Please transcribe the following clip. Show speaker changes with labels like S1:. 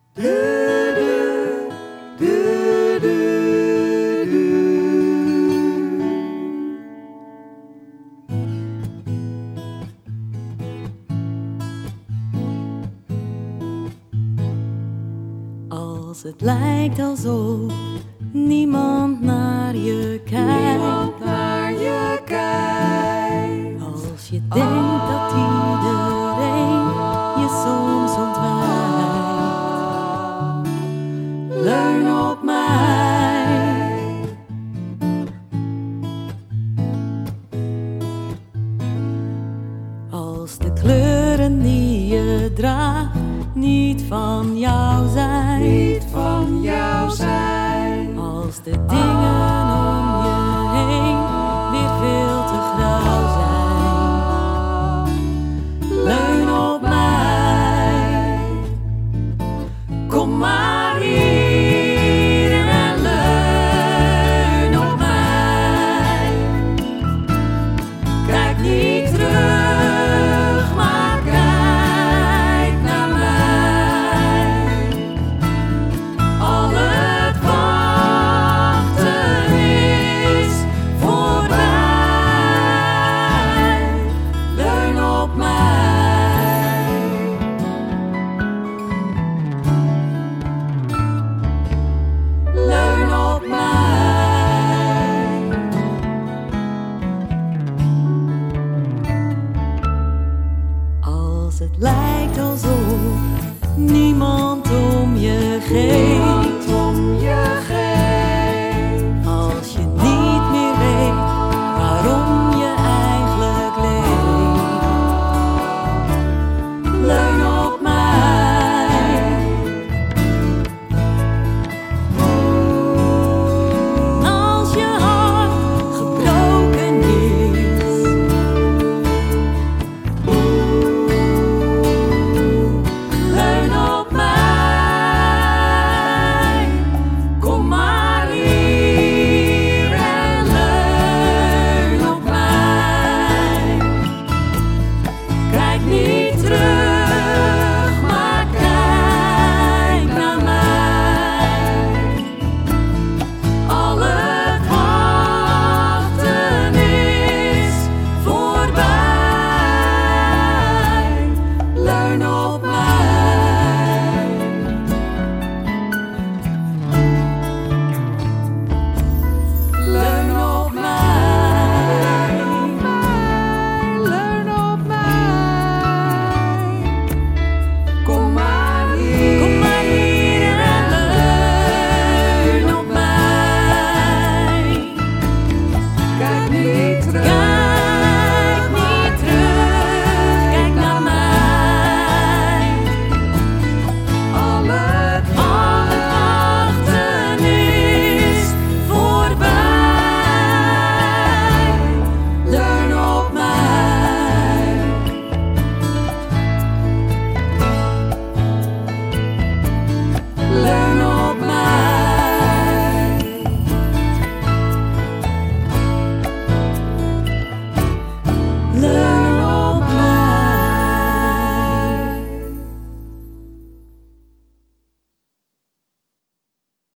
S1: Als het lijkt alsof niemand naar je kijkt, als je denkt dat iedereen je soms ontwijkt, leun op mij. Als de kleuren die je draagt niet van jou zijn, als de dingen om je heen weer veel te grauw zijn, leun op mij. Kom maar hier en leun op mij. Kijk niet terug, maar kijk naar mij. Al het wachten is voorbij. Leun op mij. Leun op mij. Als het lijkt alsof niemand om je geeft,